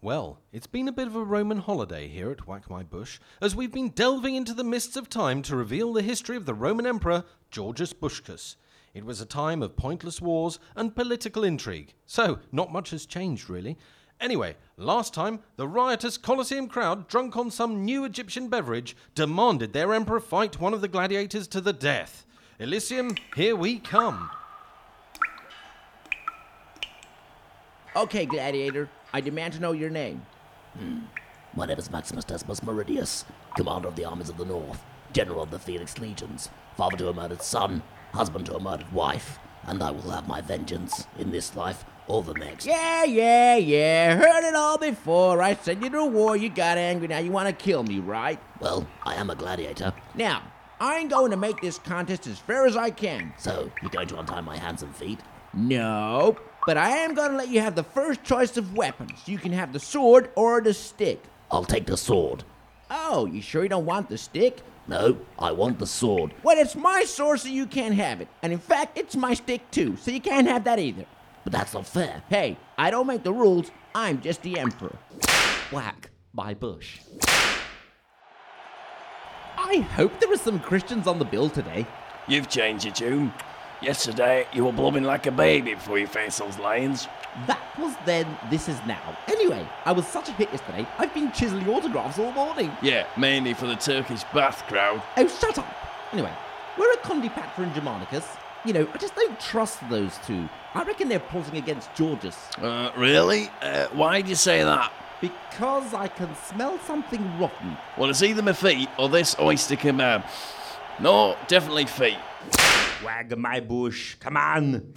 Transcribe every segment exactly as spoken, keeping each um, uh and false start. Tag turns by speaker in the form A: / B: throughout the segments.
A: Well, it's been a bit of a Roman holiday here at Whack My Bush, as we've been delving into the mists of time to reveal the history of the Roman Emperor Georgius Buschkus. It was a time of pointless wars and political intrigue, so not much has changed really. Anyway, last time, the riotous Colosseum crowd, drunk on some new Egyptian beverage, demanded their emperor fight one of the gladiators to the death. Elysium, here we come.
B: Okay, gladiator, I demand to know your name.
C: Hmm. My name is Maximus Decimus Meridius, commander of the armies of the north, general of the Phoenix legions, father to a murdered son, husband to a murdered wife, and I will have my vengeance in this life or the next.
B: Yeah, yeah, yeah, heard it all before. I sent you to war, you got angry, now you want to kill me, right?
C: Well, I am a gladiator.
B: Now, I'm going to make this contest as fair as I can.
C: So, you're going to untie my hands and feet?
B: No, but I am going to let you have the first choice of weapons. You can have the sword or the stick.
C: I'll take the sword.
B: Oh, you sure you don't want the stick?
C: No, I want the sword.
B: Well, it's my sword, so you can't have it. And in fact, it's my stick too, so you can't have that either.
C: But that's not fair.
B: Hey, I don't make the rules. I'm just the emperor.
D: Whack My Bush. I hope there are some Christians on the bill today.
E: You've changed your tune. Yesterday, you were blubbing like a baby before you faced those lions.
D: That was then, this is now. Anyway, I was such a hit yesterday, I've been chiseling autographs all morning.
E: Yeah, mainly for the Turkish bath crowd.
D: Oh, shut up! Anyway, we're a Condipatra and Germanicus. You know, I just don't trust those two. I reckon they're plotting against Georgius.
E: Uh, really? Uh, why'd you say that?
D: Because I can smell something rotten.
E: Well, it's either my feet or this oyster kebab. No, definitely feet.
F: Wag my bush, come on.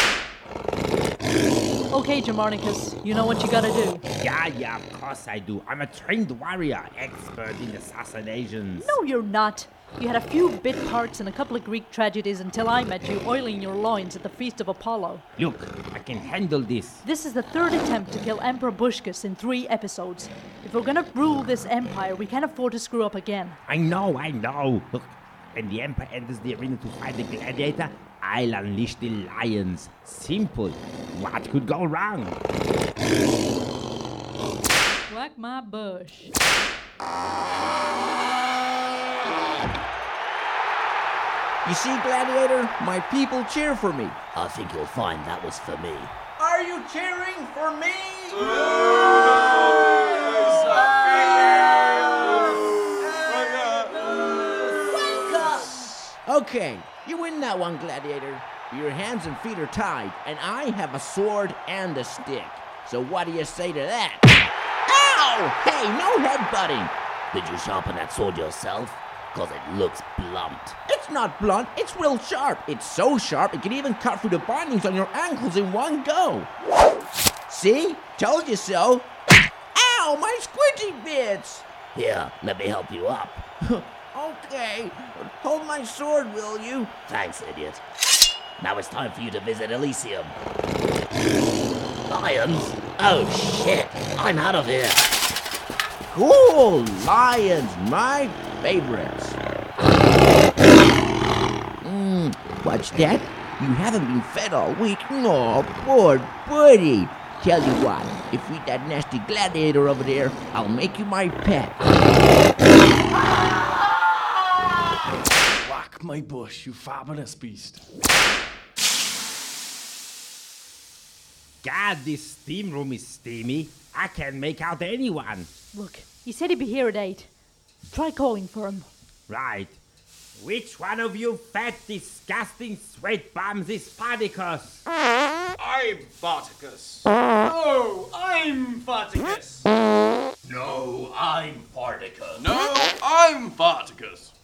G: Okay, Germanicus, you know what you gotta do.
F: Yeah, yeah, of course I do. I'm a trained warrior, expert in assassinations.
G: No, you're not. You had a few bit parts in a couple of Greek tragedies until I met you oiling your loins at the Feast of Apollo.
F: Look, I can handle this.
G: This is the third attempt to kill Emperor Buschkus in three episodes. If we're gonna rule this empire, we can't afford to screw up again.
F: I know, I know. Look, when the Emperor enters the arena to fight the gladiator, I'll unleash the lions. Simple. What could go wrong?
G: Whack my bush.
B: You see, gladiator, my people cheer for me.
C: I think you'll find that was for me.
B: Are you cheering for me? Okay, you win that one, gladiator. Your hands and feet are tied, and I have a sword and a stick. So what do you say to that? Ow! Hey, no headbutting!
C: Did you sharpen that sword yourself? Because it looks blunt.
B: It's not blunt, it's real sharp. It's so sharp it can even cut through the bindings on your ankles in one go. See? Told you so. Ow, my squidgy bits!
C: Here, let me help you up.
B: Okay, hold my sword, will you?
C: Thanks, idiot. Now it's time for you to visit Elysium. Lions? Oh shit, I'm out of here.
B: Cool, lions, my favorites. Mmm, what's that? You haven't been fed all week? No, poor buddy. Tell you what, if we eat that nasty gladiator over there, I'll make you my pet.
E: Whack my bush, you fabulous beast.
F: God, this steam room is steamy. I can't make out anyone.
G: Look, he said he'd be here at eight. Try calling for him.
F: Right. Which one of you fat, disgusting sweat bums is Spartacus?
H: I'm Spartacus. No, I'm Spartacus.
I: No, I'm Spartacus.
H: No, I'm Spartacus.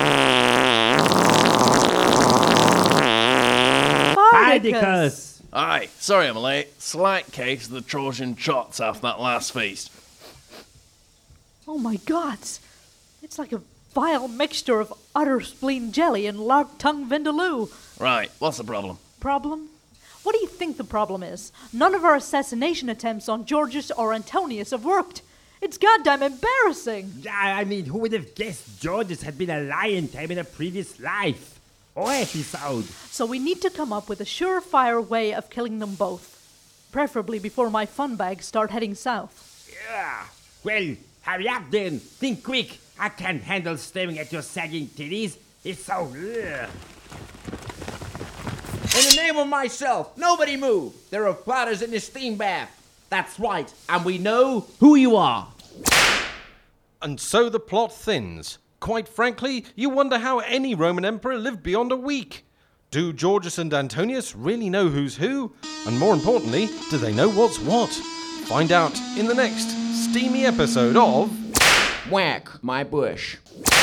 F: Spartacus!
E: Aye, sorry I'm late. Slight case of the Trojan trots after that last feast.
G: Oh my God! It's like a vile mixture of udder spleen jelly and lark tongue vindaloo.
E: Right, what's the problem?
G: Problem? What do you think the problem is? None of our assassination attempts on Georgius or Antonius have worked. It's goddamn embarrassing.
F: Yeah, I mean, who would have guessed Georgius had been a lion tame in a previous life? Or episode?
G: So we need to come up with a surefire way of killing them both. Preferably before my fun bags start heading south.
F: Yeah. Well, hurry up then. Think quick. I can't handle staring at your sagging titties. It's so... Ugh.
B: In the name of myself, nobody move. There are platters in this steam bath. That's right, and we know who you are.
A: And so the plot thins. Quite frankly, you wonder how any Roman emperor lived beyond a week. Do Georgius and Antonius really know who's who? And more importantly, do they know what's what? Find out in the next steamy episode of...
B: Whack my bush.